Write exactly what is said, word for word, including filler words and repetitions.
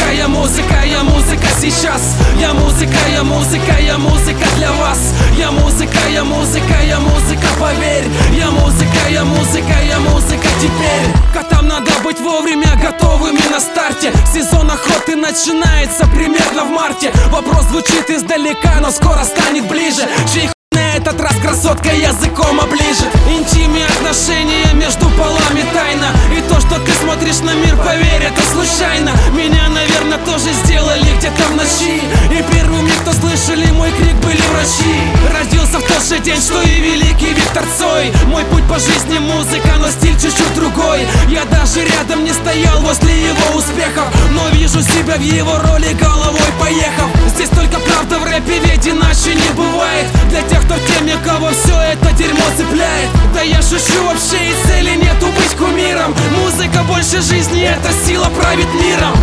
я музыка, я музыка сейчас. Я музыка, я музыка, я музыка для вас. Я музыка, я музыка, я музыка, поверь. Я музыка, я музыка, я музыка теперь. Котам надо быть вовремя готовыми на старте. Сезон охоты начинается примерно в марте. Вопрос звучит издалека, но скоро станет ближе. Чей на этот раз красотка языком оближет. Интим и отношения между полами тайна. И то, что ты смотришь на мир, поверь, это случайно. Меня, наверное, тоже сделали где-то в ночи. И первыми, кто слышали мой крик, были врачи. Родился в тот же день, что и великий Виктор Цой. Мой путь по жизни музыка, но стиль чуть-чуть другой. Я даже рядом не стоял возле его успехов, но вижу себя в его роли, головой поехав. Здесь только правда в рэпе, ведь иначе не бывает. Для тех, кто в теме, кого все это дерьмо цепляет. Да я шучу, вообще и цели нету быть кумиром. Музыка больше жизни, эта сила правит миром.